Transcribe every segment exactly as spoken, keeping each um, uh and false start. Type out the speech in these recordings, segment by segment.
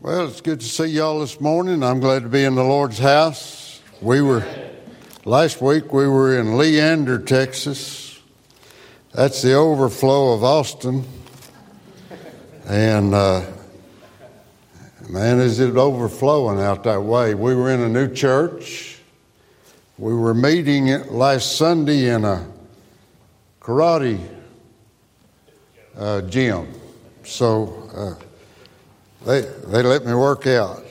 Well, it's good to see y'all this morning. I'm glad to be in the Lord's house. We were, last week we were in Leander, Texas. That's the overflow of Austin. And, uh, man, is it overflowing out that way. We were in a new church. We were meeting last Sunday in a karate uh, gym. So, uh, They they let me work out.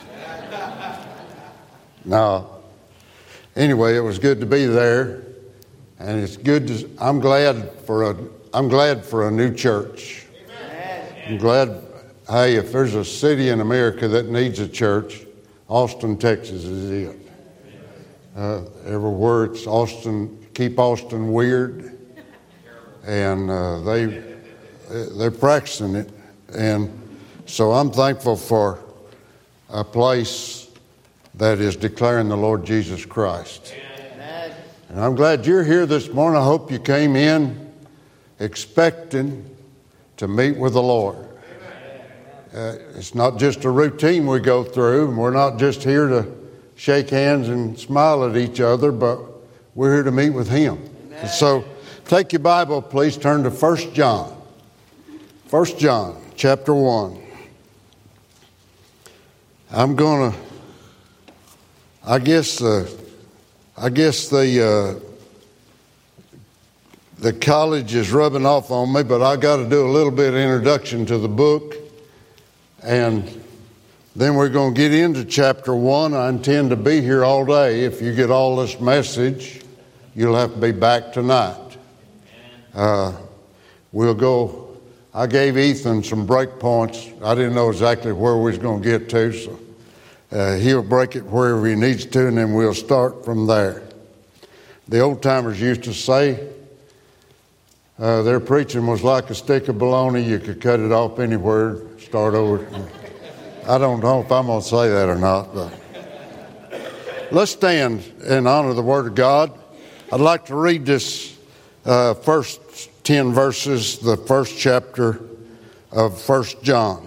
Now, anyway, it was good to be there, and it's good to. I'm glad for a. I'm glad for a new church. Amen. I'm glad. Hey, if there's a city in America that needs a church, Austin, Texas is it. Uh, everywhere it's Austin. Keep Austin weird, and uh, they they're practicing it, and. So I'm thankful for a place that is declaring the Lord Jesus Christ. Amen. And I'm glad you're here this morning. I hope you came in expecting to meet with the Lord. Uh, it's not just a routine we go through, and we're not just here to shake hands and smile at each other, but we're here to meet with Him. And so take your Bible, please, turn to First John. First John, chapter one. I'm going to, I guess, uh, I guess the uh, the college is rubbing off on me, but I got to do a little bit of introduction to the book, and then we're going to get into chapter one. I intend to be here all day. If you get all this message, you'll have to be back tonight. Uh, we'll go. I gave Ethan some break points. I didn't know exactly where we was going to get to, so uh, he'll break it wherever he needs to, and then we'll start from there. The old-timers used to say uh, their preaching was like a stick of bologna. You could cut it off anywhere, start over. I don't know if I'm going to say that or not, but let's stand and honor the Word of God. I'd like to read this uh, first ten verses, the first chapter of First John.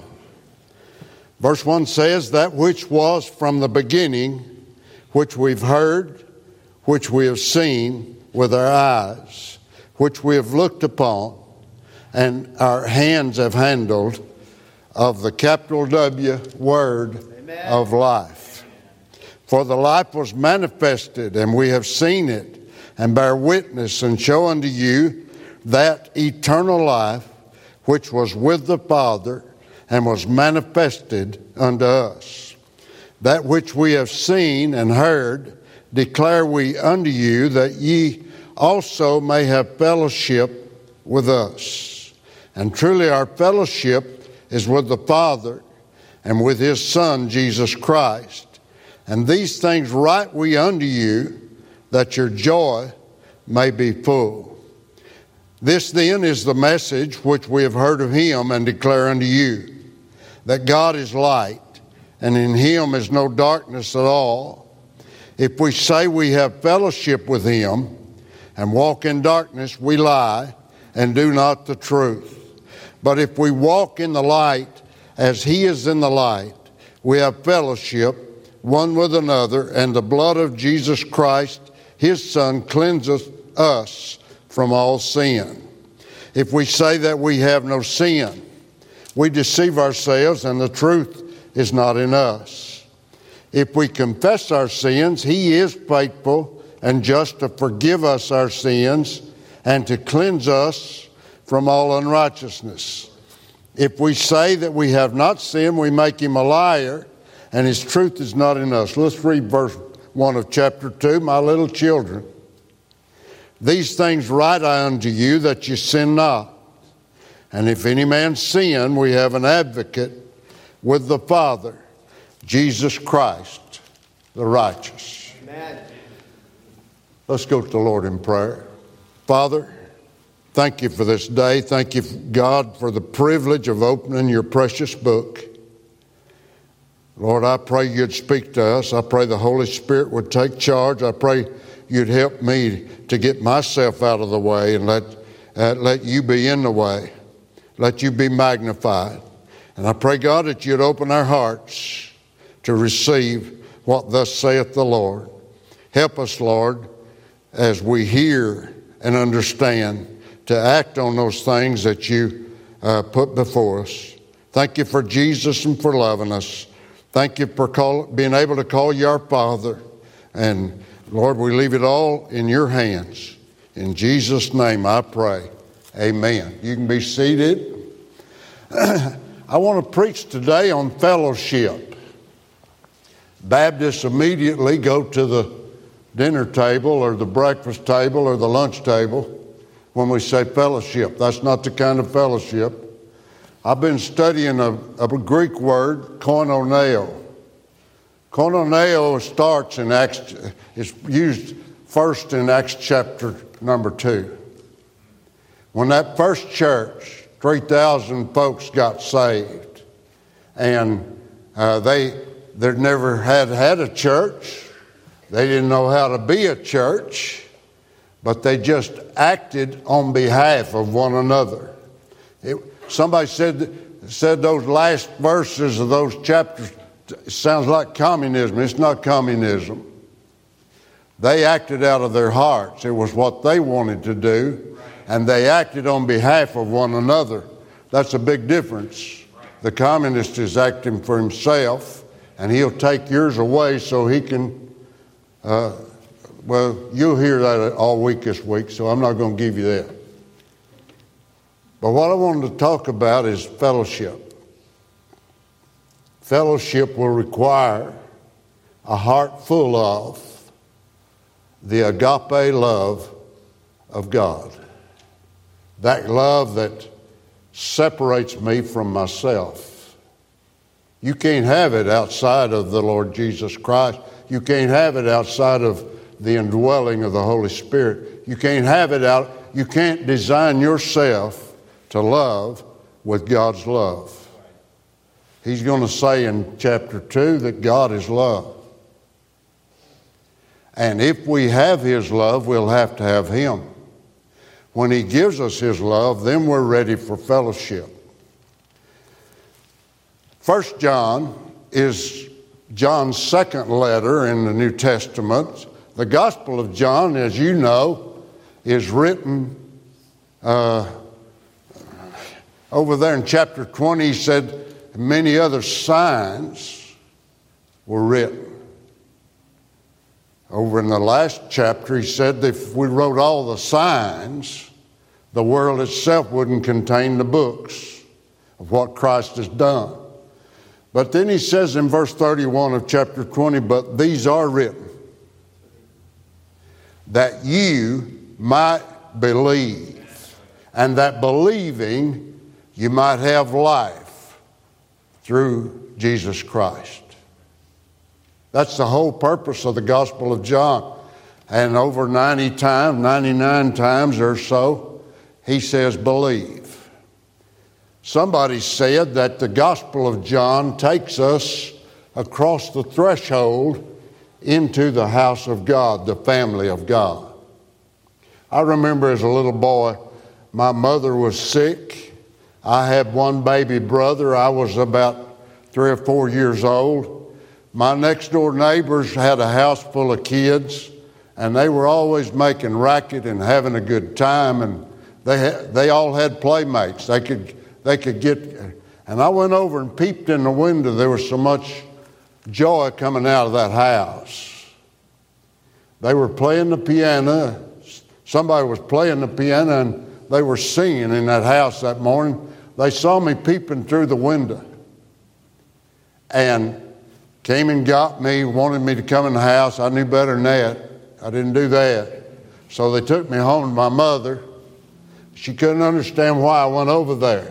Verse one says, that which was from the beginning, which we've heard, which we have seen with our eyes, which we have looked upon, and our hands have handled, of the capital W word Amen. Of life. For the life was manifested, and we have seen it, and bear witness, and show unto you that eternal life which was with the Father and was manifested unto us. That which we have seen and heard declare we unto you, that ye also may have fellowship with us. And truly our fellowship is with the Father and with His Son Jesus Christ. And these things write we unto you, that your joy may be full. This then is the message which we have heard of Him and declare unto you, that God is light, and in Him is no darkness at all. If we say we have fellowship with Him and walk in darkness, we lie and do not the truth. But if we walk in the light as He is in the light, we have fellowship one with another, and the blood of Jesus Christ, His Son, cleanseth us from all sin. If we say that we have no sin, we deceive ourselves, and the truth is not in us. If we confess our sins, He is faithful and just to forgive us our sins and to cleanse us from all unrighteousness. If we say that we have not sinned, we make Him a liar, and His truth is not in us. Let's read verse one of chapter two. My little children, these things write I unto you, that ye sin not. And if any man sin, we have an advocate with the Father, Jesus Christ, the righteous. Amen. Let's go to the Lord in prayer. Father, thank you for this day. Thank you, God, for the privilege of opening your precious book. Lord, I pray you'd speak to us. I pray the Holy Spirit would take charge. I pray you'd help me to get myself out of the way and let, uh, let you be in the way. Let you be magnified. And I pray, God, that you'd open our hearts to receive what thus saith the Lord. Help us, Lord, as we hear and understand, to act on those things that you uh, put before us. Thank you for Jesus and for loving us. Thank you for call, being able to call you our Father. And Lord, we leave it all in your hands. In Jesus' name I pray. Amen. You can be seated. I want to preach today on fellowship. Baptists immediately go to the dinner table or the breakfast table or the lunch table when we say fellowship. That's not the kind of fellowship. I've been studying a, a Greek word, koinoneo. Koinoneo starts in Acts, it's used first in Acts chapter number two. When that first church, three thousand folks got saved, and uh, they they never had had a church. They didn't know how to be a church, but they just acted on behalf of one another. It, somebody said said those last verses of those chapters sounds like communism. It's not communism. They acted out of their hearts. It was what they wanted to do, and they acted on behalf of one another. That's a big difference. The communist is acting for himself, and he'll take yours away so he can, uh, well, you'll hear that all week this week, so I'm not going to give you that. But what I wanted to talk about is fellowship. Fellowship will require a heart full of the agape love of God. That love that separates me from myself. You can't have it outside of the Lord Jesus Christ. You can't have it outside of the indwelling of the Holy Spirit. You can't have it out. You can't design yourself to love with God's love. He's going to say in chapter two that God is love. And if we have His love, we'll have to have Him. When He gives us His love, then we're ready for fellowship. First John is John's second letter in the New Testament. The Gospel of John, as you know, is written uh, over there in chapter twenty. He said many other signs were written. Over in the last chapter, he said that if we wrote all the signs, the world itself wouldn't contain the books of what Christ has done. But then he says in verse thirty-one of chapter twenty, but these are written, that you might believe, and that believing you might have life through Jesus Christ. That's the whole purpose of the Gospel of John. And over ninety times, ninety-nine times or so, he says, believe. Somebody said that the Gospel of John takes us across the threshold into the house of God, the family of God. I remember as a little boy, my mother was sick. I had one baby brother. I was about three or four years old. My next door neighbors had a house full of kids, and they were always making racket and having a good time, and they had, they all had playmates. They could they could get, and I went over and peeped in the window. There was so much joy coming out of that house. They were playing the piano. Somebody was playing the piano, and they were singing in that house that morning. They saw me peeping through the window, and came and got me, wanted me to come in the house. I knew better than that. I didn't do that. So they took me home to my mother. She couldn't understand why I went over there.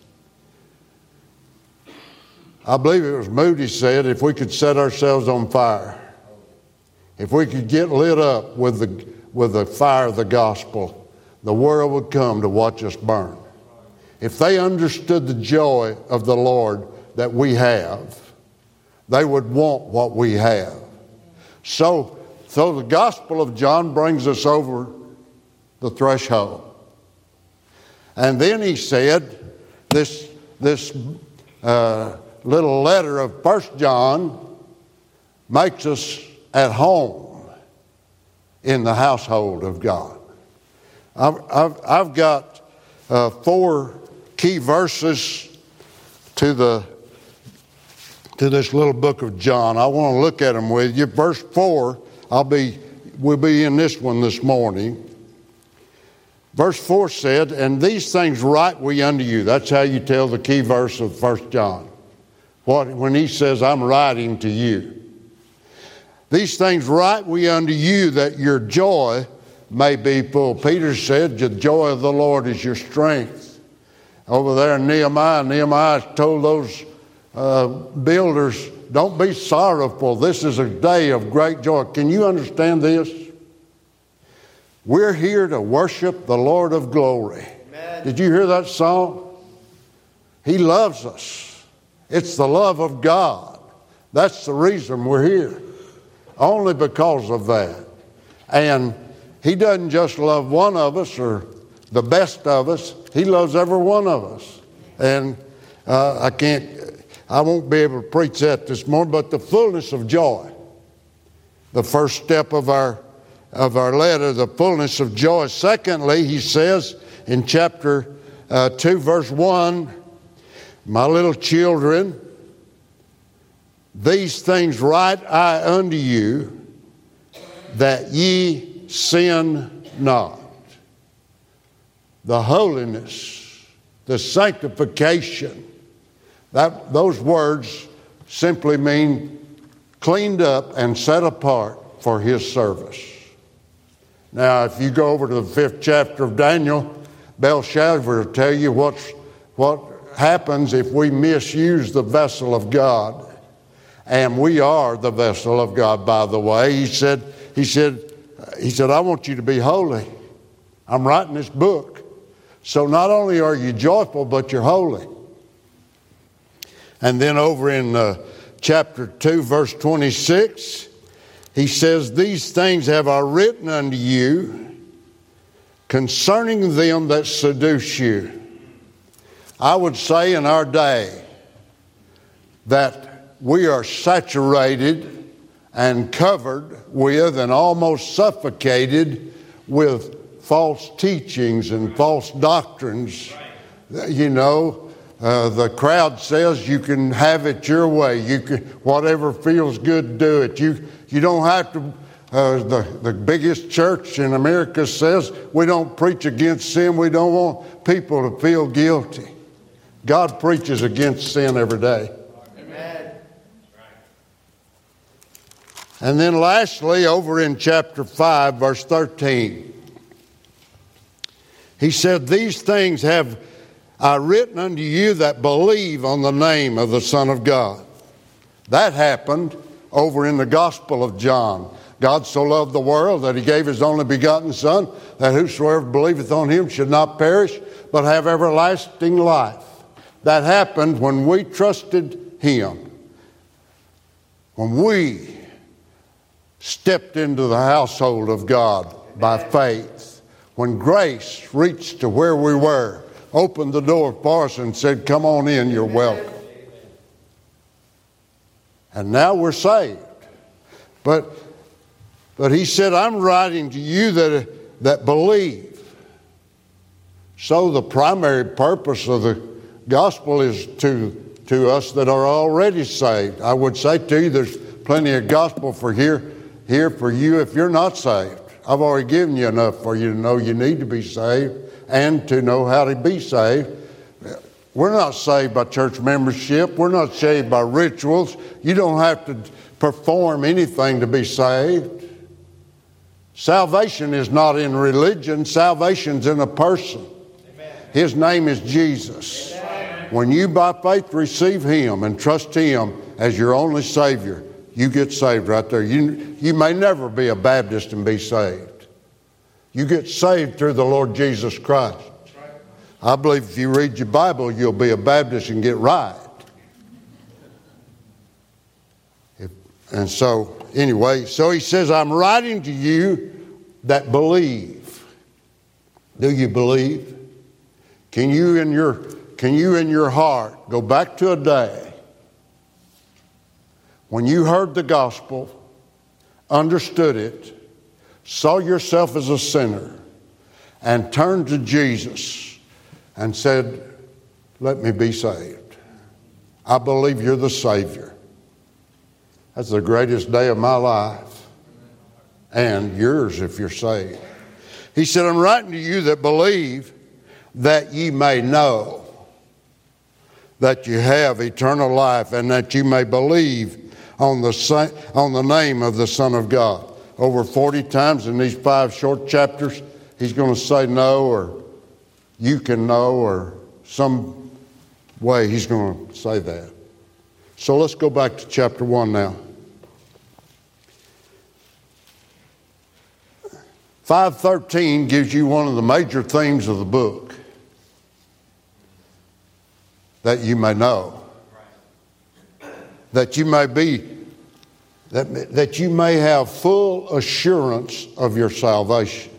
I believe it was Moody said, if we could set ourselves on fire, if we could get lit up with the, with the fire of the gospel, the world would come to watch us burn. If they understood the joy of the Lord that we have, they would want what we have. So, so the Gospel of John brings us over the threshold. And then he said, this, this uh, little letter of First John makes us at home in the household of God. I've, I've, I've got uh, four key verses to the to this little book of John. I want to look at them with you. Verse four, I'll be we'll be in this one this morning. Verse four said, "And these things write we unto you." That's how you tell the key verse of First John. What when he says, "I'm writing to you." "These things write we unto you, that your joy may be full." Peter said, "The joy of the Lord is your strength." Over there in Nehemiah, Nehemiah told those uh, builders, "Don't be sorrowful. This is a day of great joy." Can you understand this? We're here to worship the Lord of glory. Amen. Did you hear that song? He loves us. It's the love of God. That's the reason we're here. Only because of that. And He doesn't just love one of us or the best of us. He loves every one of us. And uh, I can't, I won't be able to preach that this morning, but the fullness of joy. The first step of our of our letter, the fullness of joy. Secondly, he says in chapter uh, two, verse one, "My little children, these things write I unto you, that ye sin not." The holiness, the sanctification, that those words simply mean cleaned up and set apart for His service. Now, if you go over to the fifth chapter of Daniel, Belshazzar will tell you what's, what happens if we misuse the vessel of God. And we are the vessel of God, by the way. He said, he said, he said, "I want you to be holy. I'm writing this book. So not only are you joyful, but you're holy." And then over in uh, chapter two, verse twenty-six, he says, "These things have I written unto you concerning them that seduce you." I would say in our day that we are saturated and covered with and almost suffocated with false teachings and false doctrines. You know, uh, the crowd says you can have it your way. You can, whatever feels good, do it. You you don't have to. Uh, the the biggest church in America says we don't preach against sin. We don't want people to feel guilty. God preaches against sin every day. Amen. And then lastly, over in chapter five, verse thirteen, he said, "These things have I written unto you that believe on the name of the Son of God." That happened over in the Gospel of John. "God so loved the world that He gave His only begotten Son, that whosoever believeth on Him should not perish, but have everlasting life." That happened when we trusted Him. When we stepped into the household of God by faith. When grace reached to where we were, opened the door for us and said, "Come on in, you're welcome." And now we're saved. But but he said, "I'm writing to you that, that believe." So the primary purpose of the gospel is to, to us that are already saved. I would say to you, there's plenty of gospel for here, here for you if you're not saved. I've already given you enough for you to know you need to be saved and to know how to be saved. We're not saved by church membership. We're not saved by rituals. You don't have to perform anything to be saved. Salvation is not in religion. Salvation's in a person. Amen. His name is Jesus. Amen. When you by faith receive Him and trust Him as your only Savior, you get saved right there. You, you may never be a Baptist and be saved. You get saved through the Lord Jesus Christ. I believe if you read your Bible, you'll be a Baptist and get right. If, and so, anyway, so he says, "I'm writing to you that believe." Do you believe? Can you in your can you in your heart go back to a day when you heard the gospel, understood it, saw yourself as a sinner, and turned to Jesus and said, let me be saved. I believe you're the Savior. That's the greatest day of my life, and yours if you're saved. He said, I'm writing to you that believe that ye may know that you have eternal life, and that you may believe on the on the name of the Son of God. Over forty times in these five short chapters, he's going to say no, or you can know, or some way he's going to say that. So let's go back to chapter one now. five thirteen gives you one of the major themes of the book. That you may know. That you may be, that, that you may have full assurance of your salvation.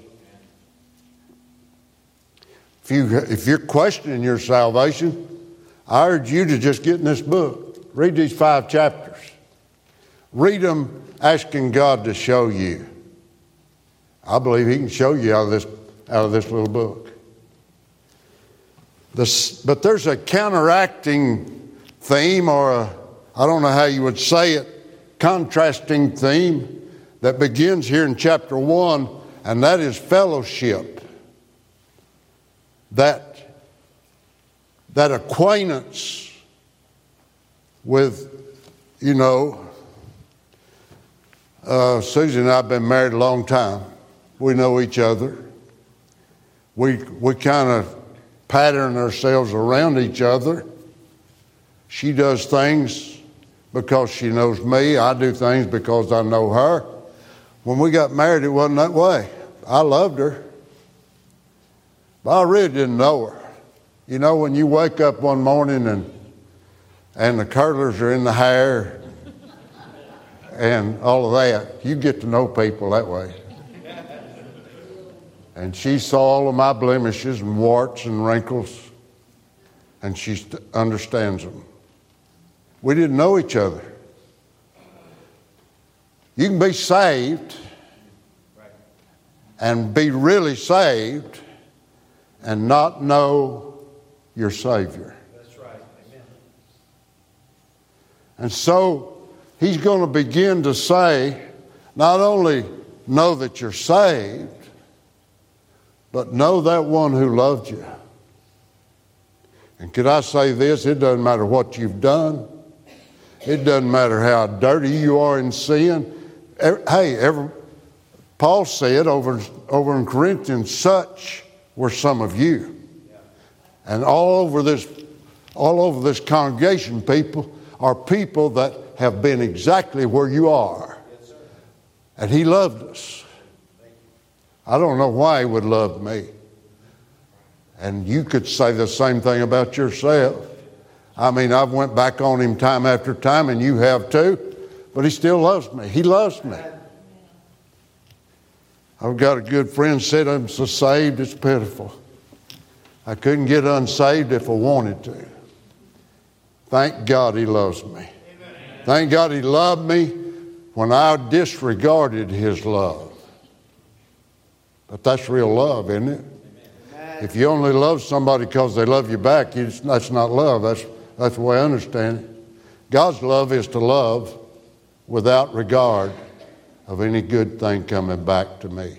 If, you, if you're questioning your salvation, I urge you to just get in this book. Read these five chapters. Read them asking God to show you. I believe he can show you out of this, out of this little book. This, but there's a counteracting theme, or a, I don't know how you would say it, contrasting theme that begins here in chapter one, and that is fellowship. That, that acquaintance with, you know, uh, Susie and I have been married a long time. We know each other. We, we kind of pattern ourselves around each other. She does things because she knows me. I do things because I know her. When we got married, it wasn't that way. I loved her, but I really didn't know her. You know, when you wake up one morning and and the curlers are in the hair and all of that, you get to know people that way. And she saw all of my blemishes and warts and wrinkles, and she st- understands them. We didn't know each other. You can be saved and be really saved and not know your Savior. That's right. Amen. And so he's going to begin to say, not only know that you're saved, but know that one who loved you. And could I say this? It doesn't matter what you've done. It doesn't matter how dirty you are in sin. Hey, every, Paul said over, over in Corinthians, such were some of you. And all over this, all over this congregation, people are people that have been exactly where you are. And he loved us. I don't know why he would love me. And you could say the same thing about yourself. I mean, I've went back on him time after time, and you have too, but he still loves me. He loves me. I've got a good friend said I'm so saved, it's pitiful. I couldn't get unsaved if I wanted to. Thank God he loves me. Thank God he loved me when I disregarded his love. But that's real love, isn't it? Amen. If you only love somebody because they love you back, you just, that's not love. That's, that's the way I understand it. God's love is to love without regard of any good thing coming back to me.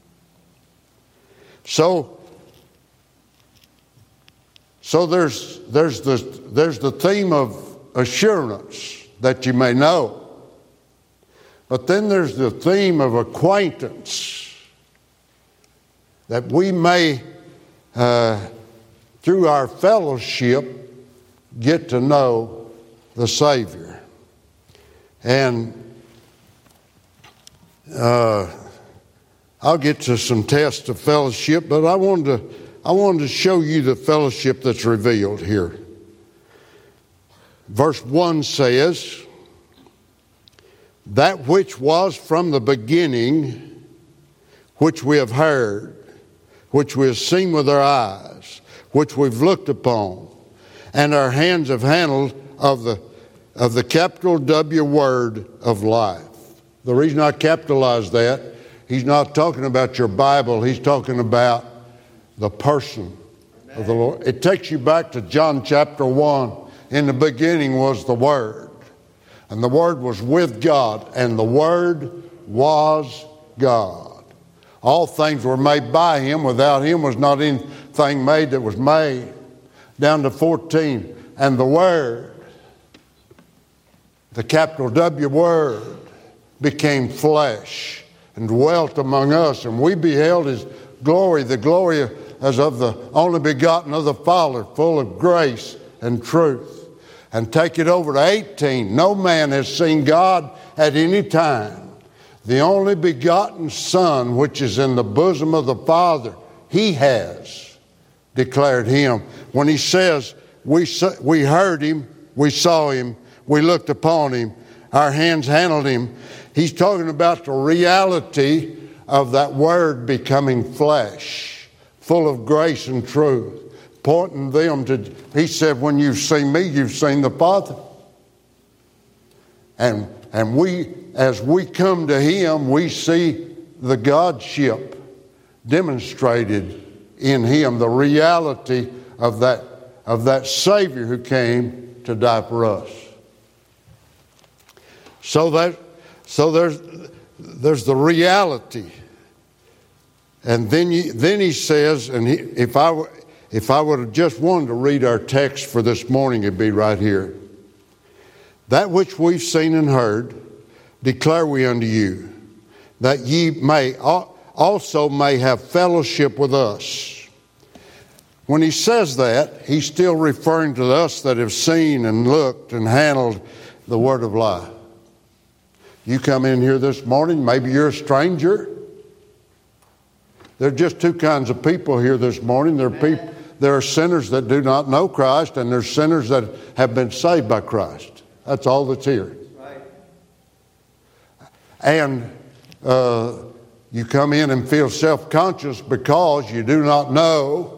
So, so there's, there's, the, there's the theme of assurance that you may know. But then there's the theme of acquaintance. That we may, uh, through our fellowship, get to know the Savior. And uh, I'll get to some tests of fellowship, but I wanted to, I wanted to show you the fellowship that's revealed here. Verse one says, that which was from the beginning, which we have heard, which we have seen with our eyes, which we've looked upon, and our hands have handled of the of the capital W word of life. The reason I capitalize that, he's not talking about your Bible, he's talking about the person Amen. Of the Lord. It takes you back to John chapter one. In the beginning was the Word, and the Word was with God, and the Word was God. All things were made by Him. Without Him was not anything made that was made. Down to fourteen. And the Word, the capital W Word, became flesh and dwelt among us. And we beheld His glory, the glory as of the only begotten of the Father, full of grace and truth. And take it over to eighteen. No man has seen God at any time. The only begotten Son, which is in the bosom of the Father, He has declared Him. When He says, we, we heard Him, we saw Him, we looked upon Him, our hands handled Him, He's talking about the reality of that Word becoming flesh, full of grace and truth, pointing them to, He said, when you've seen me, you've seen the Father. And, and we, as we come to Him, we see the Godship demonstrated in Him, the reality of that, of that Savior who came to die for us. So that, so there's, there's the reality. And then, you, then he says, and he, if I, if I would have just wanted to read our text for this morning, it'd be right here. That which we've seen and heard, declare we unto you, that ye may also may have fellowship with us. When he says that, he's still referring to us that have seen and looked and handled the word of life. You come in here this morning, maybe you're a stranger. There are just two kinds of people here this morning. There are people, there are sinners that do not know Christ, and there's sinners that have been saved by Christ. That's all that's here. Right. And uh, you come in and feel self-conscious because you do not know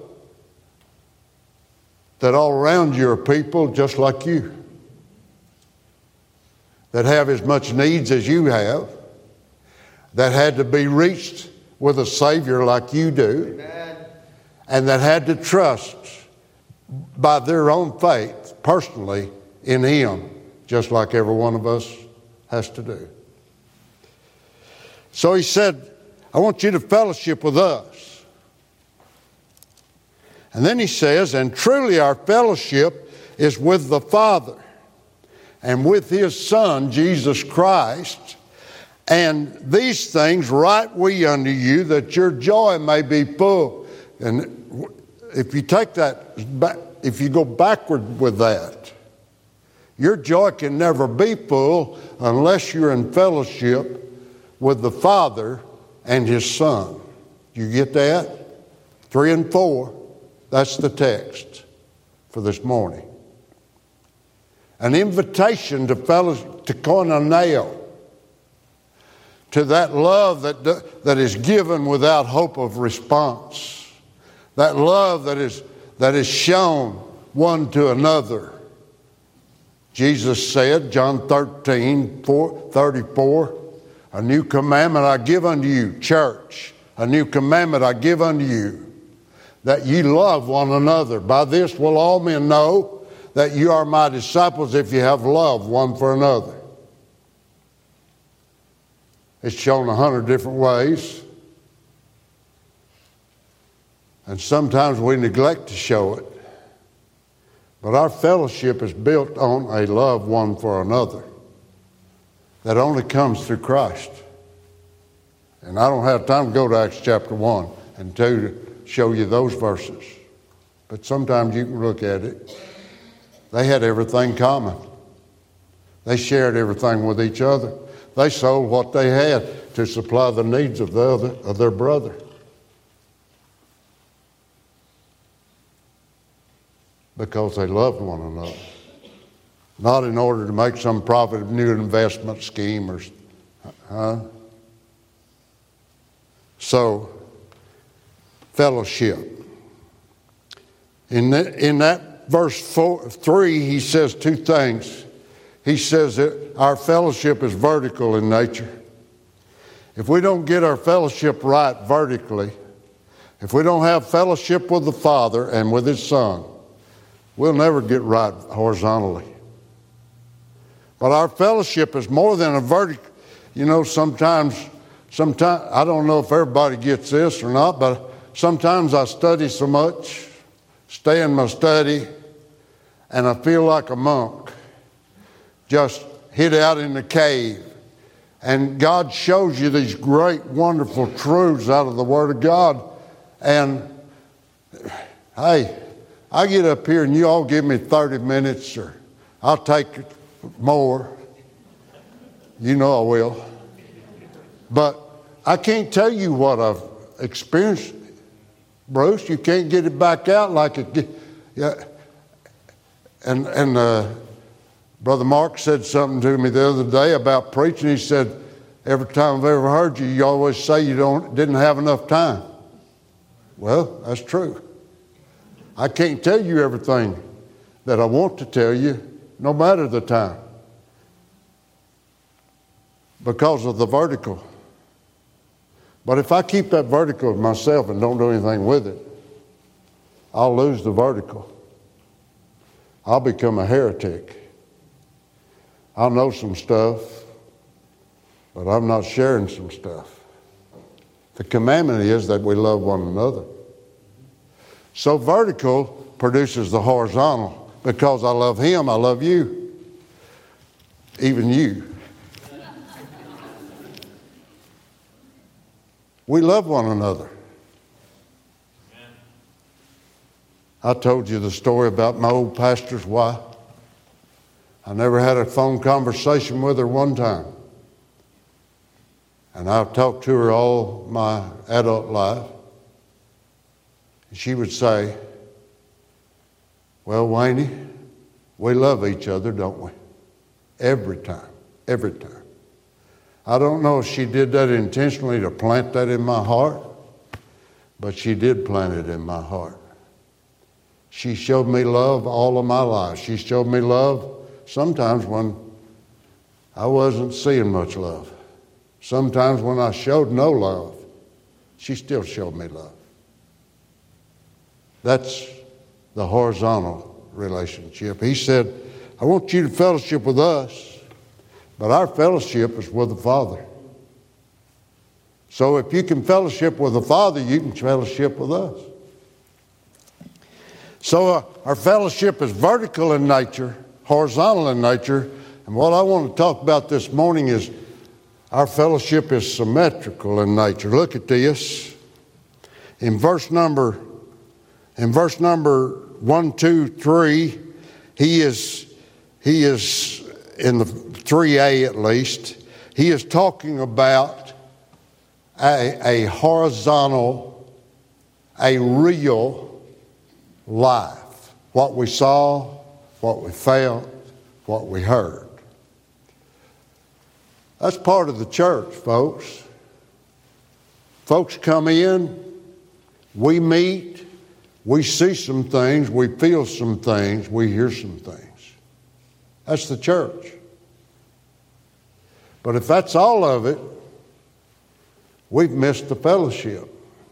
that all around you are people just like you, that have as much needs as you have, that had to be reached with a Savior like you do, Amen. And that had to trust by their own faith personally in Him, just like every one of us has to do. So he said, I want you to fellowship with us. And then he says, and truly our fellowship is with the Father and with His Son, Jesus Christ. And these things write we unto you, that your joy may be full. And if you take that, if you go backward with that, your joy can never be full unless you're in fellowship with the Father and His Son. You get that? Three and four. That's the text for this morning. An invitation to fellowship, to koinonia, to that love that, that is given without hope of response. That love that is, that is shown one to another. Jesus said, John thirteen, thirty-four, a new commandment I give unto you, church, a new commandment I give unto you, that ye love one another. By this will all men know that you are my disciples, if you have love one for another. It's shown a hundred different ways. And sometimes we neglect to show it. But our fellowship is built on a love one for another that only comes through Christ. And I don't have time to go to Acts chapter one and two to show you those verses. But sometimes you can look at it. They had everything common. They shared everything with each other. They sold what they had to supply the needs of the other, of their brother. Because they loved one another. Not in order to make some profit, new investment scheme or, huh? So, fellowship. In that, in that verse four, three, he says two things. He says that our fellowship is vertical in nature. If we don't get our fellowship right vertically, if we don't have fellowship with the Father and with His Son, we'll never get right horizontally. But our fellowship is more than a vertical. You know, sometimes, sometimes, I don't know if everybody gets this or not, but sometimes I study so much, stay in my study, and I feel like a monk, just hid out in the cave. And God shows you these great, wonderful truths out of the Word of God. And, hey, I get up here and you all give me thirty minutes, or I'll take more. You know I will. But I can't tell you what I've experienced, Bruce. You can't get it back out like it. Yeah. And and uh, Brother Mark said something to me the other day about preaching. He said, every time I've ever heard you, you always say you don't didn't have enough time. Well, that's true. I can't tell you everything that I want to tell you, no matter the time, because of the vertical. But if I keep that vertical of myself and don't do anything with it, I'll lose the vertical. I'll become a heretic. I'll know some stuff, but I'm not sharing some stuff. The commandment is that we love one another. So vertical produces the horizontal. Because I love Him, I love you. Even you. We love one another. I told you the story about my old pastor's wife. I never had a phone conversation with her one time. And I've talked to her all my adult life. She would say, well, Wayne, we love each other, don't we? Every time, every time. I don't know if she did that intentionally to plant that in my heart, but she did plant it in my heart. She showed me love all of my life. She showed me love sometimes when I wasn't seeing much love. Sometimes when I showed no love, she still showed me love. That's the horizontal relationship. He said, I want you to fellowship with us, but our fellowship is with the Father. So if you can fellowship with the Father, you can fellowship with us. So uh, our fellowship is vertical in nature, horizontal in nature. And what I want to talk about this morning is our fellowship is symmetrical in nature. Look at this. In verse number, in verse number one, two, three, he is, he is in the three A at least, he is talking about a, a horizontal, a real life. What we saw, what we felt, what we heard. That's part of the church, folks. Folks come in, we meet, we see some things, we feel some things, we hear some things. That's the church. But if that's all of it, we've missed the fellowship.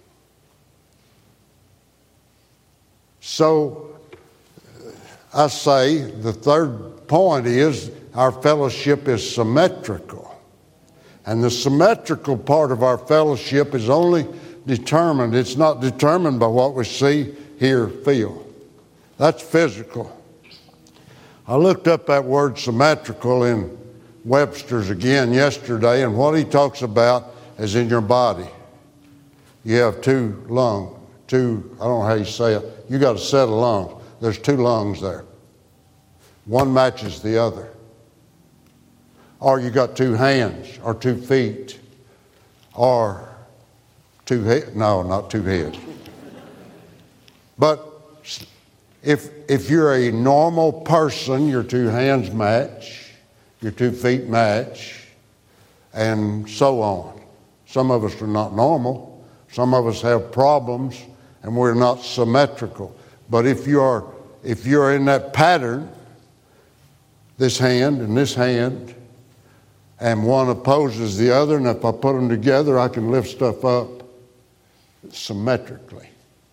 So I say the third point is our fellowship is symmetrical. And the symmetrical part of our fellowship is only determined, it's not determined by what we see, hear, feel. That's physical. I looked up that word symmetrical in Webster's again yesterday, and what he talks about is in your body. You have two lungs, two, I don't know how you say it, you got a set of lungs. There's two lungs there. One matches the other. Or you got two hands, or two feet, or two heads. No, not two heads. But if if you're a normal person, your two hands match, your two feet match, and so on. Some of us are not normal. Some of us have problems, and we're not symmetrical. But if you are if you're in that pattern, this hand and this hand, and one opposes the other, and if I put them together, I can lift stuff up symmetrically.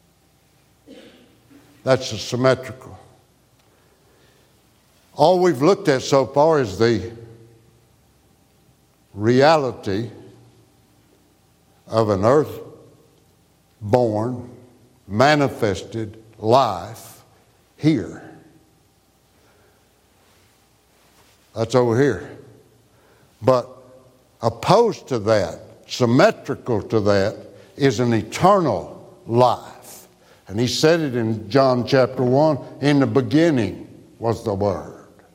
That's a symmetrical. All we've looked at so far is the reality of an earth-born, manifested life here. That's over here. But opposed to that, symmetrical to that, is an eternal life. And he said it in John chapter one, in the beginning was the Word.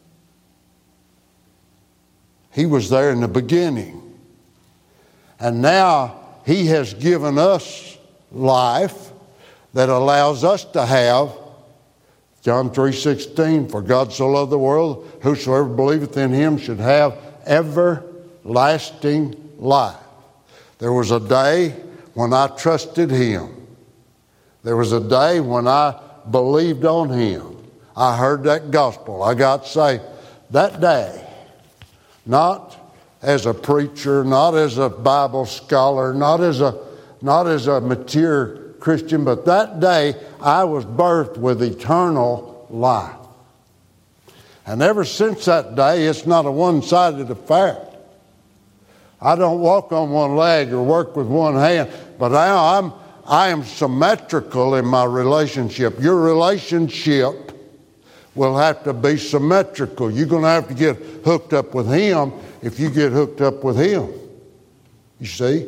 He was there in the beginning. And now he has given us life that allows us to have John three sixteen, for God so loved the world, whosoever believeth in him should have everlasting life. There was a day when I trusted him. There was a day when I believed on him. I heard that gospel. I got saved. That day, not as a preacher, not as a Bible scholar, not as a, not as a mature Christian, but that day I was birthed with eternal life. And ever since that day, it's not a one-sided affair. I don't walk on one leg or work with one hand, but now I'm, I am symmetrical in my relationship. Your relationship will have to be symmetrical. You're going to have to get hooked up with him if you get hooked up with him. You see?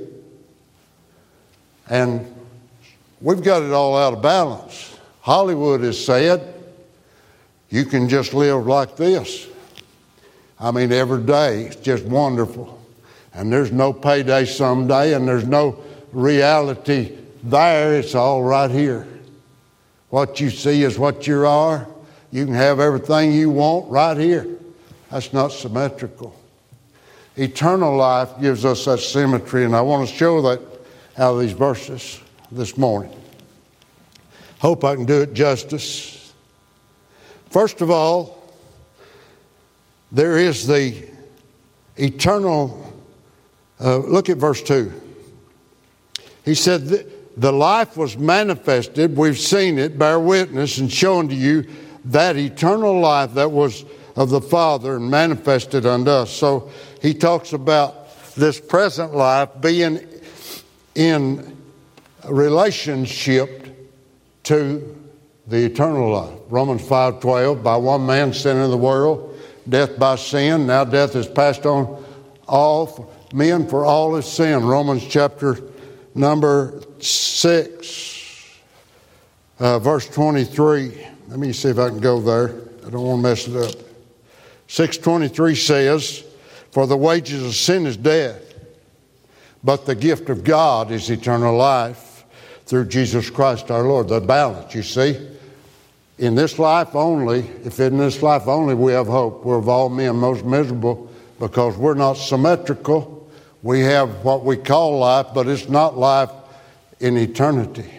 And we've got it all out of balance. Hollywood has said, you can just live like this. I mean, every day, it's just wonderful. And there's no payday someday, and there's no reality there. It's all right here. What you see is what you are. You can have everything you want right here. That's not symmetrical. Eternal life gives us that symmetry, and I want to show that out of these verses this morning. Hope I can do it justice. First of all, there is the eternal, uh, look at verse two. He said, the life was manifested, we've seen it, bear witness, and shown to you that eternal life that was of the Father and manifested unto us. So he talks about this present life being in relationship to the eternal life. Romans five twelve, by one man sin in the world, death by sin. Now death is passed on all men, for all is sin. Romans chapter number six, uh, verse twenty-three. Let me see if I can go there. I don't want to mess it up. six twenty-three says, for the wages of sin is death, but the gift of God is eternal life through Jesus Christ our Lord. The balance, you see. In this life only, if in this life only we have hope, we're of all men most miserable because we're not symmetrical. We have what we call life, but it's not life in eternity.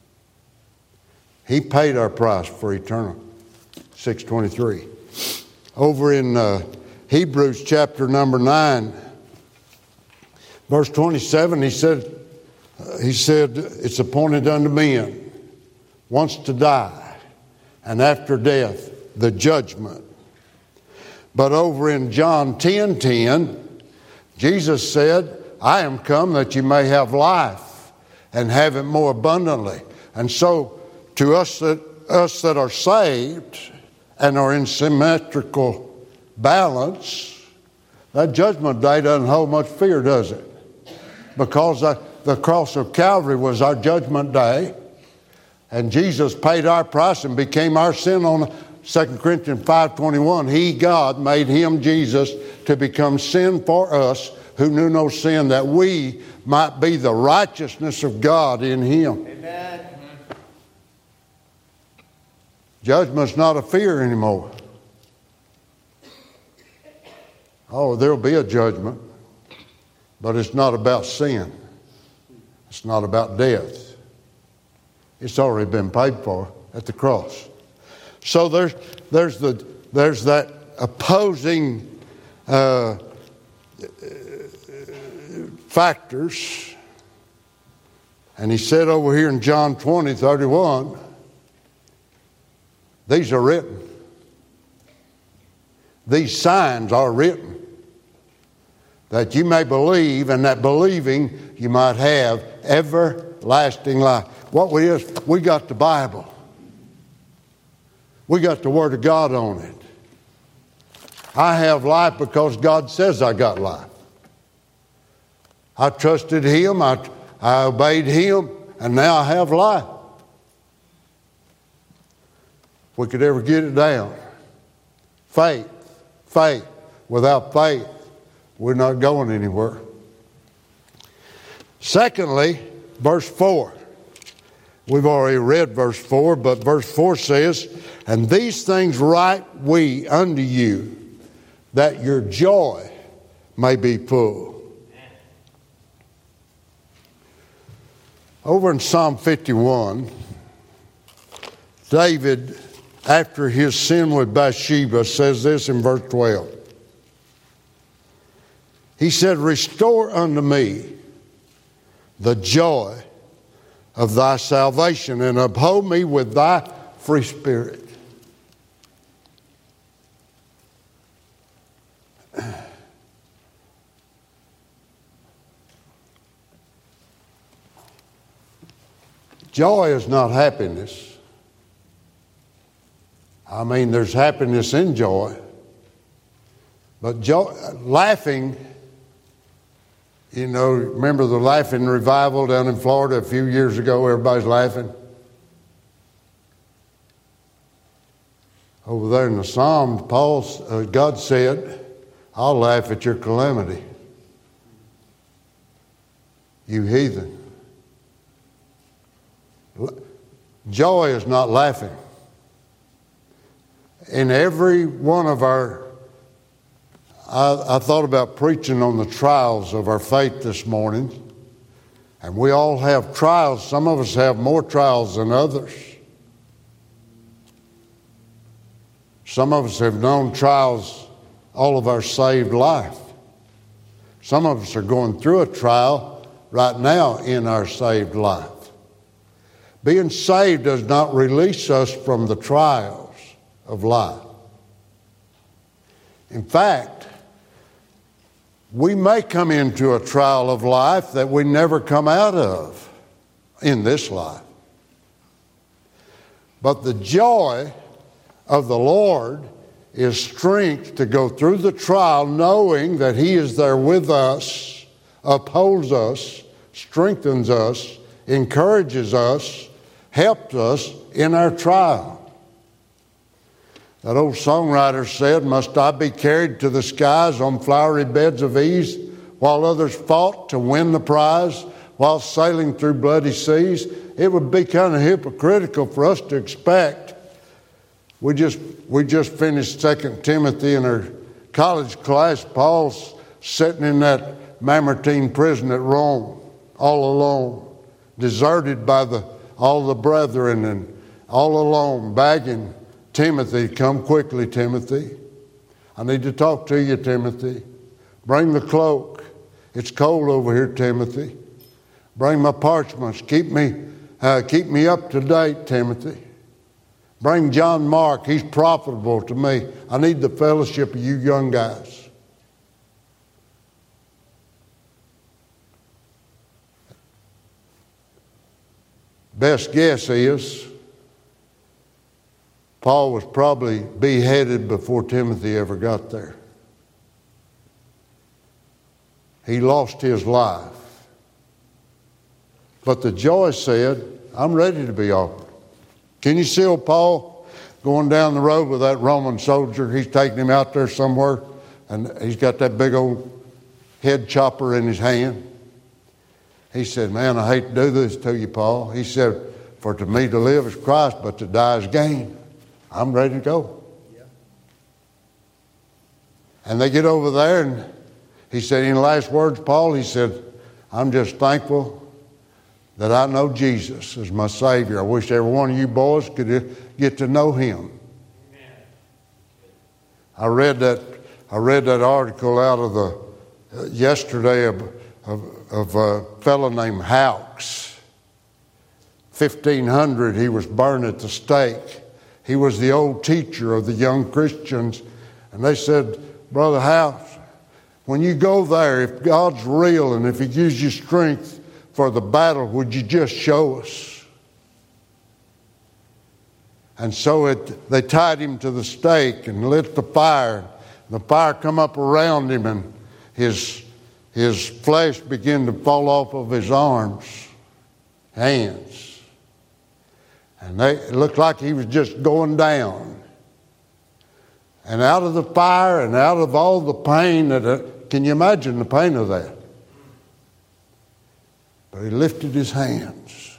He paid our price for eternal. six twenty-three. Over in uh, Hebrews chapter number nine, verse twenty-seven, he said, uh, he said, it's appointed unto men once to die, and after death, the judgment. But over in John ten ten, Jesus said, I am come that you may have life and have it more abundantly. And so to us that, us that are saved and are in symmetrical balance, that judgment day doesn't hold much fear, does it? Because the, the cross of Calvary was our judgment day. And Jesus paid our price and became our sin on Second Corinthians five twenty-one. He, God, made him, Jesus, to become sin for us who knew no sin, that we might be the righteousness of God in him. Amen. Judgment's not a fear anymore. Oh, there'll be a judgment, but it's not about sin. It's not about death. It's already been paid for at the cross. So there's there's the there's that opposing uh, factors. And he said over here in John twenty, thirty-one, these are written. These signs are written, that you may believe, and that believing you might have everlasting life. What we is, we got the Bible. We got the Word of God on it. I have life because God says I got life. I trusted Him, I, I obeyed Him, and now I have life. If we could ever get it down. Faith, faith. Without faith, we're not going anywhere. Secondly, verse four. We've already read verse four, but verse four says, "And these things write we unto you, that your joy may be full." Over in Psalm fifty-one, David, after his sin with Bathsheba, says this in verse twelve. He said, "Restore unto me the joy of thy salvation, and uphold me with thy free spirit." Joy is not happiness. I mean, there's happiness in joy. But joy, laughing, you know, remember the laughing revival down in Florida a few years ago? Everybody's laughing. Over there in the Psalms, Paul, uh, God said, "I'll laugh at your calamity, you heathen." Joy is not laughing. In every one of our, I, I thought about preaching on the trials of our faith this morning. And we all have trials. Some of us have more trials than others. Some of us have known trials all of our saved life. Some of us are going through a trial right now in our saved life. Being saved does not release us from the trials of life. In fact, we may come into a trial of life that we never come out of in this life. But the joy of the Lord is strength to go through the trial, knowing that He is there with us, upholds us, strengthens us, encourages us, helps us in our trial. That old songwriter said, "Must I be carried to the skies on flowery beds of ease, while others fought to win the prize, while sailing through bloody seas?" It would be kind of hypocritical for us to expect. We just we just finished Second Timothy in our college class. Paul's sitting in that Mamertine prison at Rome, all alone, deserted by the all the brethren, and all alone, begging Timothy, "Come quickly, Timothy. I need to talk to you, Timothy. Bring the cloak. It's cold over here, Timothy. Bring my parchments. Keep me, uh, keep me up to date, Timothy. Bring John Mark. He's profitable to me. I need the fellowship of you young guys." Best guess is Paul was probably beheaded before Timothy ever got there. He lost his life. But the joy said, "I'm ready to be offered." Can you see old Paul going down the road with that Roman soldier? He's taking him out there somewhere, and he's got that big old head chopper in his hand. He said, "Man, I hate to do this to you, Paul." He said, "For to me to live is Christ, but to die is gain." I'm ready to go. Yeah. And they get over there, and he said, in the last words, Paul, he said, "I'm just thankful that I know Jesus as my Savior. I wish every one of you boys could get to know Him I read that. I read that article out of the uh, yesterday of of, of a fellow named Hawks. fifteen hundred, he was burned at the stake. He was the old teacher of the young Christians, and they said, Brother Hawks, when you go there, if God's real and if He gives you strength for the battle, would you just show us? And so it, they tied him to the stake and lit the fire. The fire come up around him, and his, his flesh began to fall off of his arms, hands. And they, it looked like he was just going down. And out of the fire and out of all the pain, that uh, can you imagine the pain of that? But he lifted his hands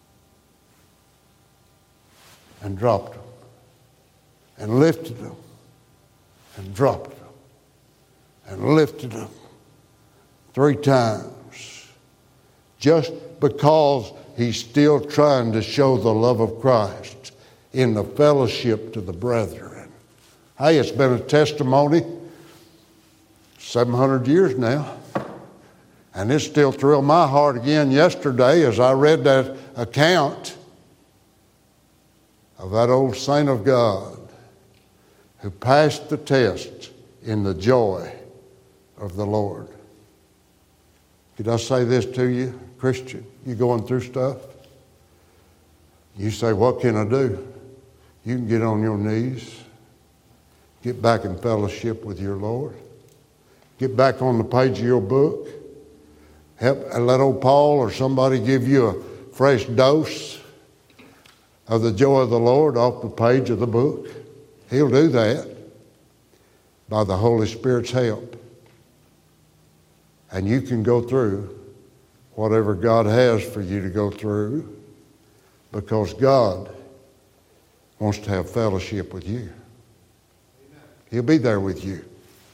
and dropped them, and lifted them, and dropped them, and lifted them three times, just because he's still trying to show the love of Christ in the fellowship to the brethren. Hey, it's been a testimony seven hundred years now. And it still thrilled my heart again yesterday as I read that account of that old saint of God who passed the test in the joy of the Lord. Could I say this to you, Christian? You going through stuff? You say, what can I do? You can get on your knees. Get back in fellowship with your Lord. Get back on the page of your book. Help, let old Paul or somebody give you a fresh dose of the joy of the Lord off the page of the book. He'll do that by the Holy Spirit's help. And you can go through whatever God has for you to go through, because God wants to have fellowship with you. He'll be there with you.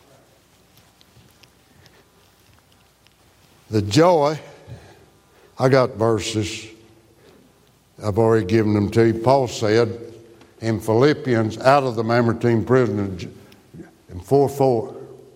The joy, I got verses. I've already given them to you. Paul said in Philippians, out of the Mamertine prison in four four,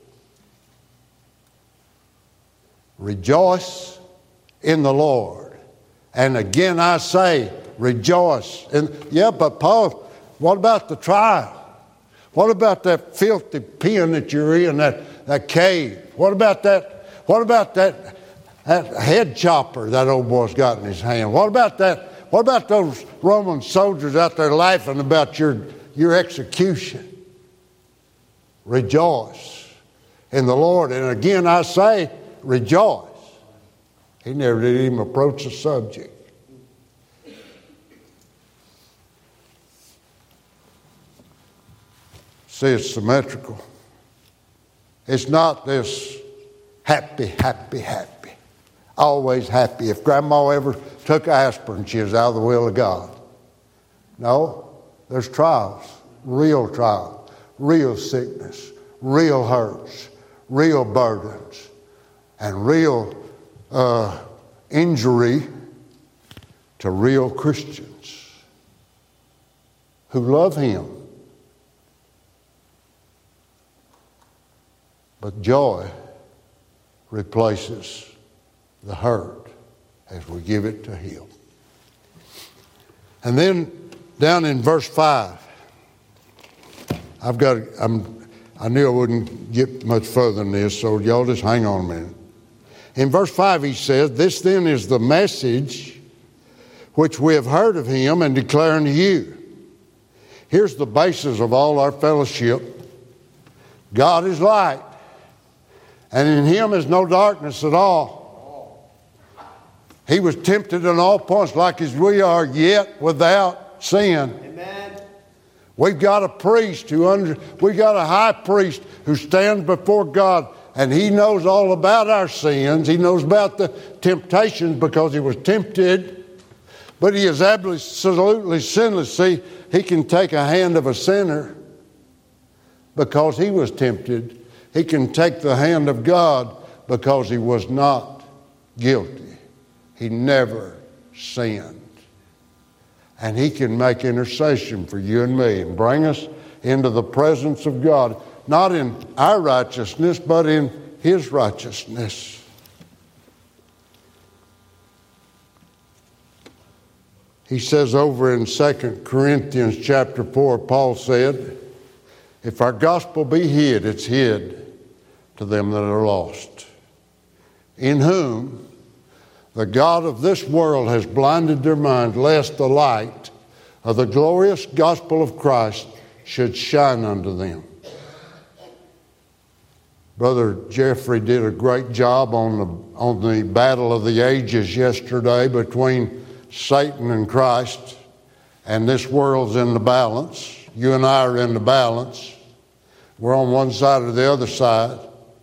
rejoice in the Lord. And again I say, rejoice. And yeah, but Paul, what about the trial? What about that filthy pen that you're in, that, that cave? What about that? What about that, that head chopper that old boy's got in his hand? What about that? What about those Roman soldiers out there laughing about your, your execution? Rejoice in the Lord. And again I say, rejoice. He never did even approach the subject. See, it's symmetrical. It's not this happy, happy, happy. Always happy. If Grandma ever took aspirin, she was out of the will of God. No, there's trials, real trials, real sickness, real hurts, real burdens, and real uh, injury to real Christians who love Him. But joy replaces the hurt as we give it to Him. And then down in verse five, I've got, I'm, I knew I wouldn't get much further than this, so y'all just hang on a minute. In verse five he says, this then is the message which we have heard of Him and declare unto you. Here's the basis of all our fellowship. God is light, and in Him is no darkness at all. He was tempted in all points like as we are, yet without sin. Amen. We've got a priest who under, we've got a high priest who stands before God, and He knows all about our sins. He knows about the temptations because He was tempted, but He is absolutely sinless. See, He can take a hand of a sinner because he was tempted. He can take the hand of God because He was not guilty. He never sinned. And He can make intercession for you and me and bring us into the presence of God. not in our righteousness, but in His righteousness. He says over in Second Corinthians chapter four, Paul said, if our gospel be hid, it's hid to them that are lost, in whom the God of this world has blinded their minds, lest the light of the glorious gospel of Christ should shine unto them. Brother Jeffrey did a great job on the, on the battle of the ages yesterday between Satan and Christ, and this world's in the balance. You and I are in the balance. We're on one side or the other side.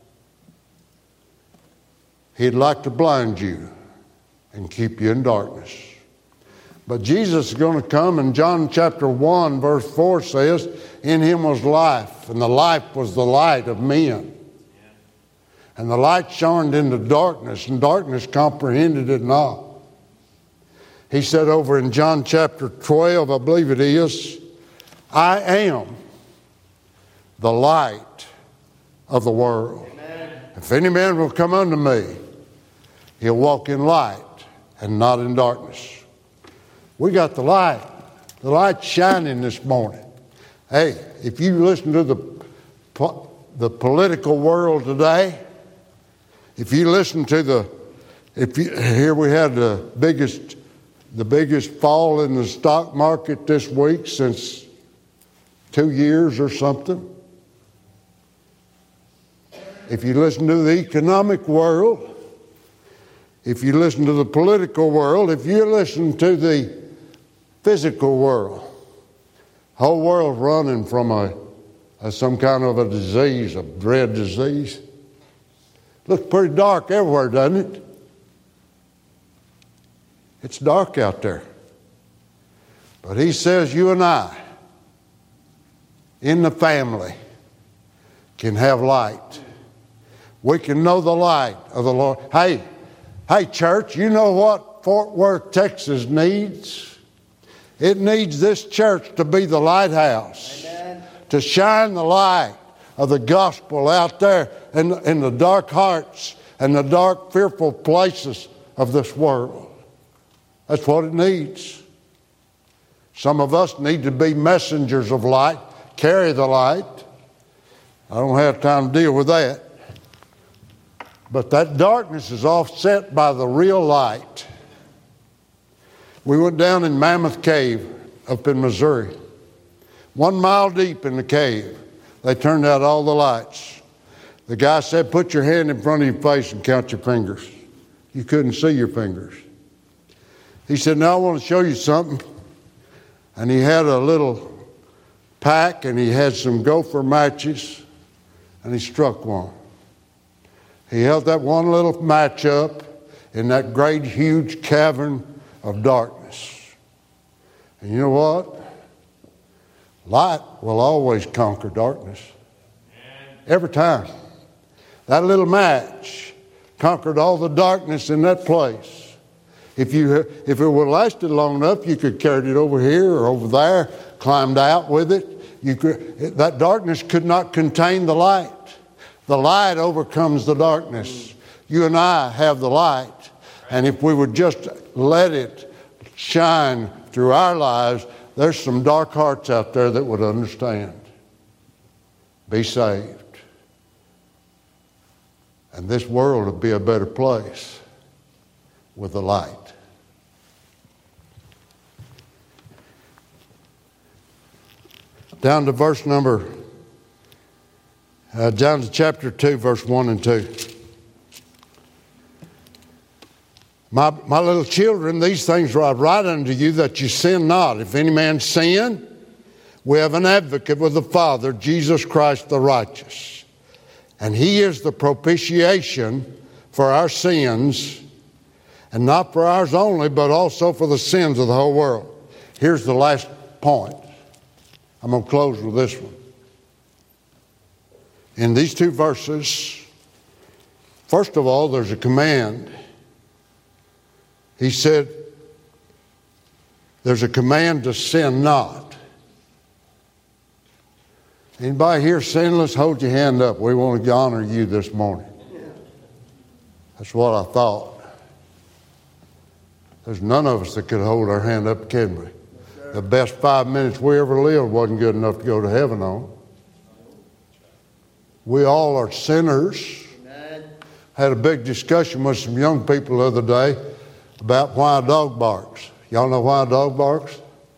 He'd like to blind you and keep you in darkness. But Jesus is going to come, and John chapter one verse four says, in Him was life, and the life was the light of men. And the light shone into darkness, and darkness comprehended it not. He said over in John chapter twelve, I believe it is, I am the light of the world. Amen. If any man will come unto me, he'll walk in light and not in darkness. We got the light. The light's shining this morning. Hey, if you listen to the, the political world today, if you listen to the, if you, here we had the biggest The biggest fall in the stock market this week since two years or something. If you listen to the economic world, if you listen to the political world, if you listen to the physical world, the whole world's running from a, a some kind of a disease, a dread disease. Looks pretty dark everywhere, doesn't it? It's dark out there. But He says you and I, in the family, can have light. We can know the light of the Lord. Hey, hey, church, you know what Fort Worth, Texas needs? It needs this church to be the lighthouse. Amen. To shine the light of the gospel out there in, in the dark hearts and the dark, fearful places of this world. That's what it needs. Some of us need to be messengers of light, carry the light. I don't have time to deal with that. But that darkness is offset by the real light. We went down in Mammoth Cave up in Missouri. One mile deep in the cave, they turned out all the lights. The guy said, put your hand in front of your face and count your fingers. You couldn't see your fingers. He said, now I want to show you something. And he had a little pack and he had some gopher matches and he struck one. He held that one little match up in that great huge cavern of darkness. And you know what? Light will always conquer darkness. Every time. That little match conquered all the darkness in that place. If you if it would have lasted long enough, you could carry it over here or over there, climbed out with it. You could, that darkness could not contain the light. The light overcomes the darkness. You and I have the light. And if we would just let it shine through our lives, there's some dark hearts out there that would understand. Be saved. And this world would be a better place with the light. Down to verse number, uh, down to chapter two, verse one and two. My, my little children, these things write right unto you that you sin not. If any man sin, we have an advocate with the Father, Jesus Christ the righteous. And He is the propitiation for our sins, and not for ours only, but also for the sins of the whole world. Here's the last point. I'm going to close with this one. In these two verses, first of all, there's a command. He said, there's a command to sin not. Anybody here sinless? Hold your hand up. We want to honor you this morning. That's what I thought. There's none of us that could hold our hand up, can we? The best five minutes we ever lived wasn't good enough to go to heaven on. We all are sinners. Amen. Had a big discussion with some young people the other day about why a dog barks. Y'all know why a dog barks?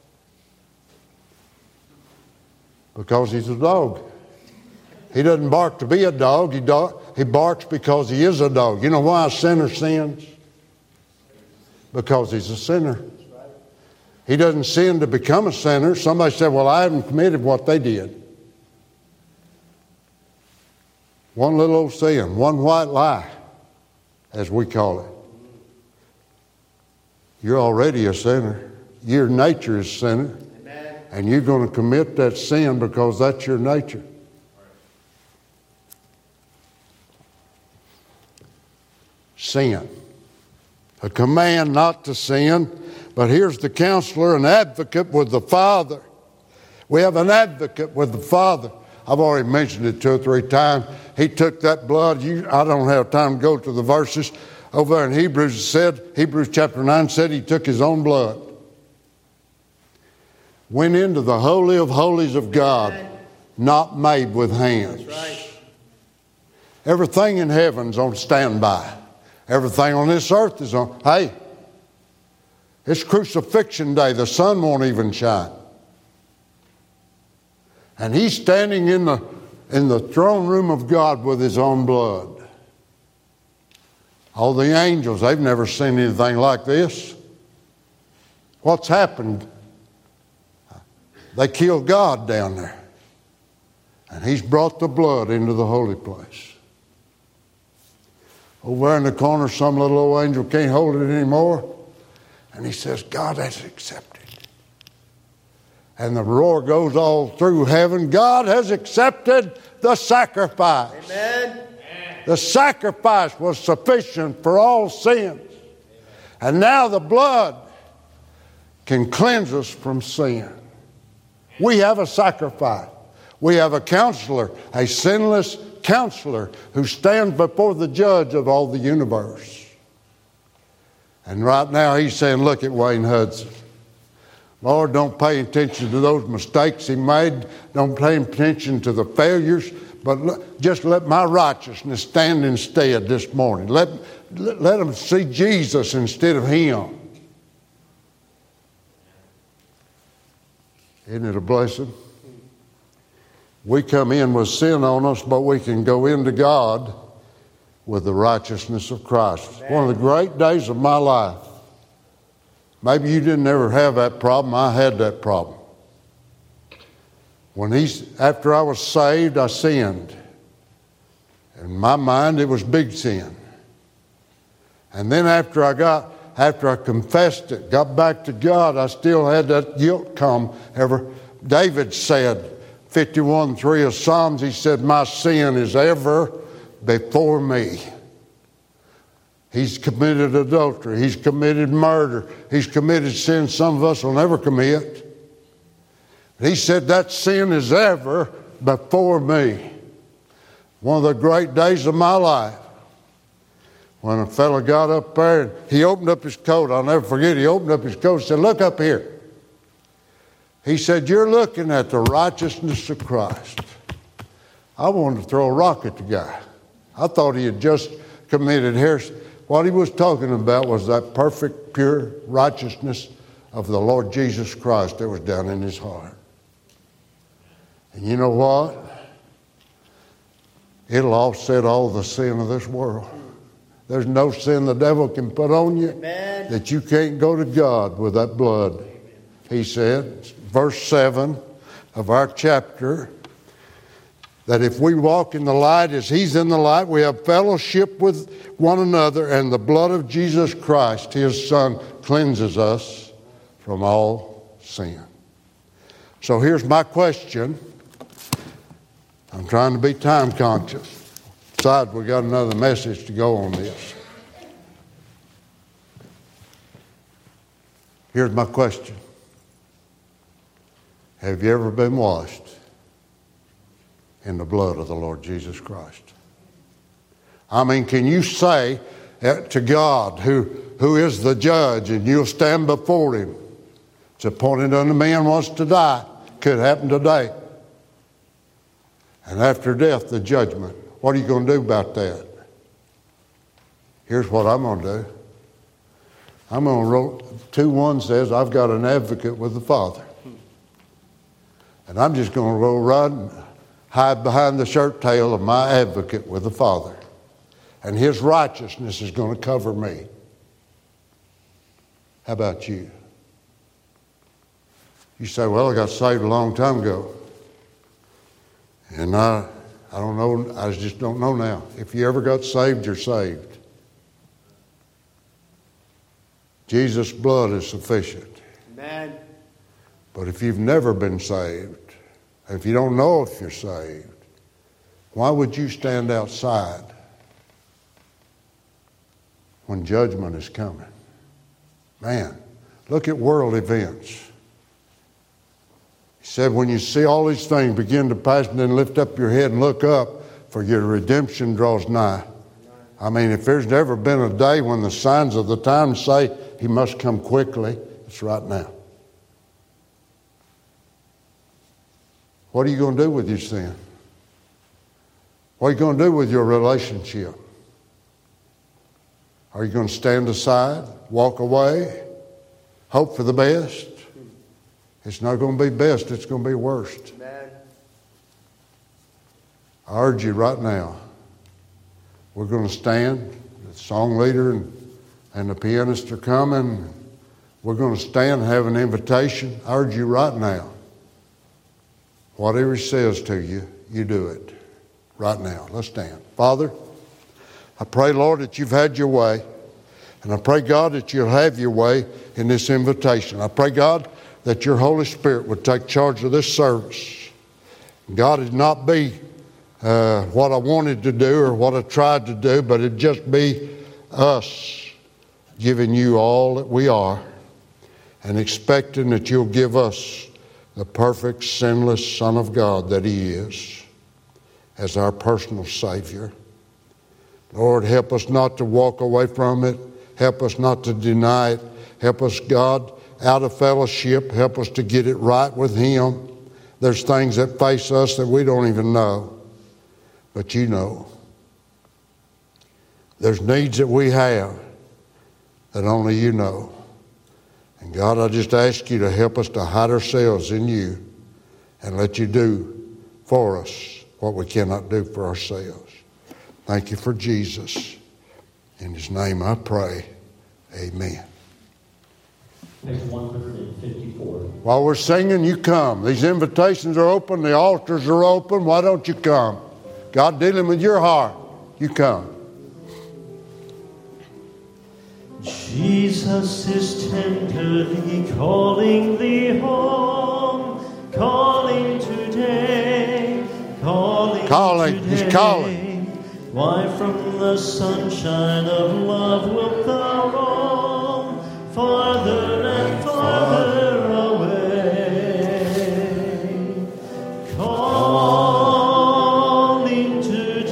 Because he's a dog. He doesn't bark to be a dog. He, do- he barks because he is a dog. You know why a sinner sins? Because he's a sinner. He doesn't sin to become a sinner. Somebody said, well, I haven't committed what they did. One little old sin, one white lie, as we call it. You're already a sinner. Your nature is sinner. Amen. And you're going to commit that sin because that's your nature. Sin. A command not to sin. But here's the counselor, an advocate with the Father. We have an advocate with the Father. I've already mentioned it two or three times. He took that blood. You, I don't have time to go to the verses. Over there in Hebrews, it said, Hebrews chapter nine said he took his own blood. Went into the Holy of Holies of God, not made with hands. That's right. Everything in heaven's on standby. Everything on this earth is on. Hey, it's crucifixion day. The sun won't even shine. And he's standing in the, in the throne room of God with his own blood. All the angels, they've never seen anything like this. What's happened? They killed God down there. And he's brought the blood into the holy place. Over there in the corner, some little old angel can't hold it anymore. And he says, God has accepted. And the roar goes all through heaven. God has accepted the sacrifice. Amen. The sacrifice was sufficient for all sins. And now the blood can cleanse us from sin. We have a sacrifice. We have a counselor, a sinless counselor who stands before the judge of all the universe. And right now he's saying, look at Wayne Hudson. Lord, don't pay attention to those mistakes he made. Don't pay attention to the failures. But just let my righteousness stand instead this morning. Let, let, let them see Jesus instead of him. Isn't it a blessing? We come in with sin on us, but we can go into God with the righteousness of Christ. Amen. One of the great days of my life. Maybe you didn't ever have that problem. I had that problem. When he's, after I was saved, I sinned. In my mind, it was big sin. And then after I got, after I confessed it, got back to God, I still had that guilt come. Ever, David said, fifty-one three of Psalms, he said, my sin is ever before me. He's committed adultery. He's committed murder. He's committed sin some of us will never commit. He said that sin is ever before me. One of the great days of my life. When a fellow got up there and he opened up his coat. I'll never forget, he opened up his coat and said, look up here. He said, you're looking at the righteousness of Christ. I wanted to throw a rock at the guy. I thought he had just committed heresy. What he was talking about was that perfect, pure righteousness of the Lord Jesus Christ that was down in his heart. And you know what? It'll offset all the sin of this world. There's no sin the devil can put on you. Amen. That you can't go to God with that blood. He said, verse seven of our chapter, that if we walk in the light as he's in the light, we have fellowship with one another, and the blood of Jesus Christ, his Son, cleanses us from all sin. So here's my question. I'm trying to be time conscious. Besides, we got another message to go on this. Here's my question. Have you ever been washed? in the blood of the Lord Jesus Christ. I mean, can you say to God, who, who is the judge, and you'll stand before him, it's appointed unto man once to die. Could happen today. And after death, the judgment. What are you going to do about that? Here's what I'm going to do. I'm going to wrote two one says, I've got an advocate with the Father. And I'm just going to go right and hide behind the shirt tail of my advocate with the Father. And his righteousness is going to cover me. How about you? You say, well, I got saved a long time ago. And I, I don't know, I just don't know now. If you ever got saved, you're saved. Jesus' blood is sufficient. Amen. But if you've never been saved, if you don't know if you're saved, why would you stand outside when judgment is coming? Man, look at world events. He said, when you see all these things begin to pass, and then lift up your head and look up, for your redemption draws nigh. I mean, if there's never been a day when the signs of the times say he must come quickly, it's right now. What are you going to do with your sin? What are you going to do with your relationship? Are you going to stand aside, walk away, hope for the best? It's not going to be best, it's going to be worst. Amen. I urge you right now, we're going to stand. The song leader and, and the pianist are coming. We're going to stand and have an invitation. I urge you right now, whatever he says to you, you do it right now. Let's stand. Father, I pray, Lord, that you've had your way. And I pray, God, that you'll have your way in this invitation. I pray, God, that your Holy Spirit would take charge of this service. God, it'd not be uh, what I wanted to do or what I tried to do, but it'd just be us giving you all that we are and expecting that you'll give us the perfect, sinless Son of God that he is as our personal Savior. Lord, help us not to walk away from it. Help us not to deny it. Help us, God, out of fellowship. Help us to get it right with him. There's things that face us that we don't even know, but you know. There's needs that we have that only you know. And God, I just ask you to help us to hide ourselves in you and let you do for us what we cannot do for ourselves. Thank you for Jesus. In his name I pray. Amen. Page one fifty-four. While we're singing, you come. These invitations are open. The altars are open. Why don't you come? God dealing with your heart. You come. Jesus is tenderly calling thee home, calling today, calling, calling. today. He's calling. Why from the sunshine of love wilt thou roam, farther and farther away, calling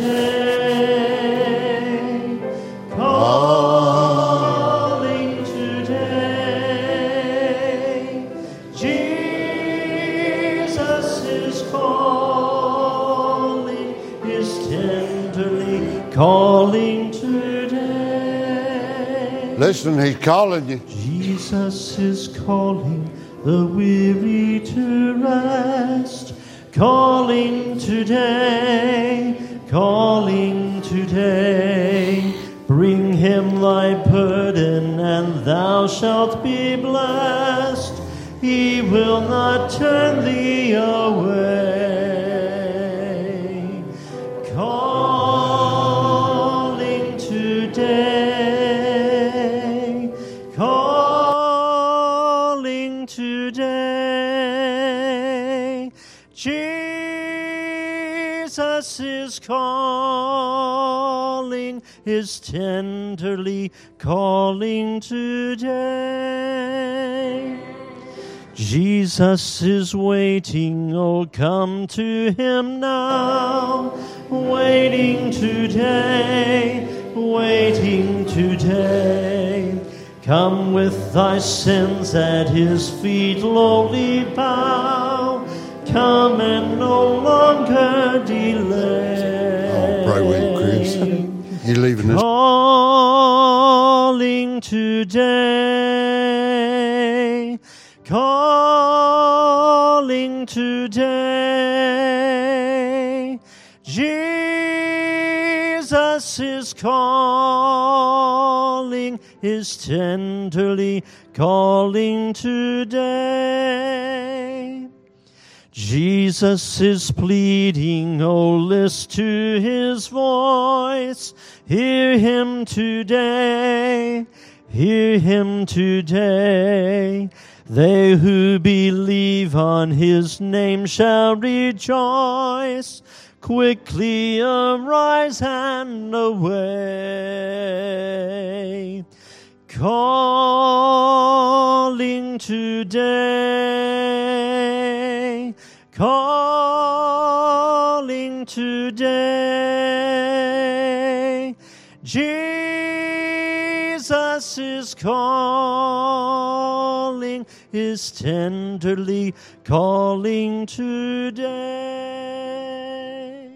today, calling today. Jesus is calling, is tenderly calling today. Listen, he's calling you. Jesus is calling the weary to rest, calling today, calling today. Bring him thy burden and thou shalt be blessed. He will not turn thee away. Calling today, calling today. Jesus is calling, is tenderly calling today. Jesus is waiting, oh come to him now. Waiting today, waiting today. Come with thy sins at his feet lowly bow. Come and no longer delay. Oh, pray with you, Chris. You leaving this? Calling today, calling today. Jesus is calling, is tenderly calling today. Jesus is pleading, oh list to his voice. Hear him today, hear him today. They who believe on his name shall rejoice. Quickly arise and away. Calling today, calling today. Jesus is calling, is tenderly calling today.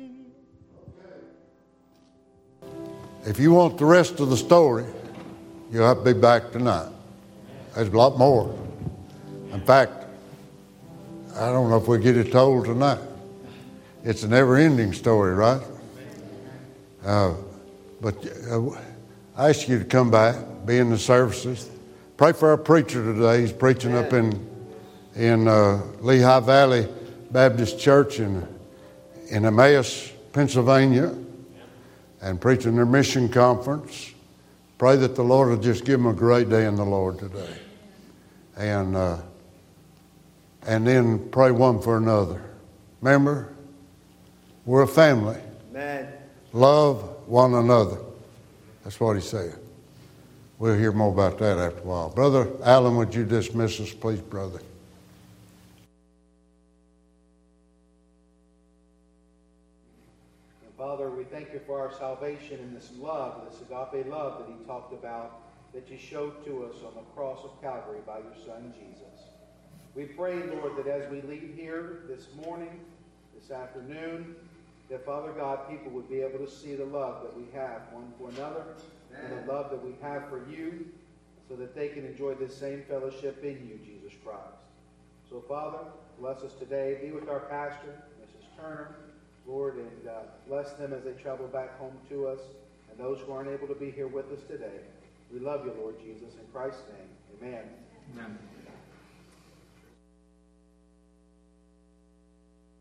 If you want the rest of the story, you'll have to be back tonight. There's a lot more. In fact, I don't know if we get it told tonight. It's a never-ending story, right? Uh, but uh, I ask you to come back, be in the services. Pray for our preacher today. He's preaching up in in uh, Lehigh Valley Baptist Church in in Emmaus, Pennsylvania, and preaching their mission conference. Pray that the Lord will just give them a great day in the Lord today. And uh, and then pray one for another. Remember, we're a family. Amen. Love one another. That's what he said. We'll hear more about that after a while. Brother Allen, would you dismiss us, please, brother? Father, we thank you for our salvation and this love, this agape love that he talked about, that you showed to us on the cross of Calvary by your Son, Jesus. We pray, Lord, that as we leave here this morning, this afternoon, that, Father God, people would be able to see the love that we have one for another, and the love that we have for you, so that they can enjoy this same fellowship in you, Jesus Christ. So, Father, bless us today. Be with our pastor, Missus Turner, Lord, and uh, bless them as they travel back home to us, and those who aren't able to be here with us today. We love you, Lord Jesus. In Christ's name, amen. Amen.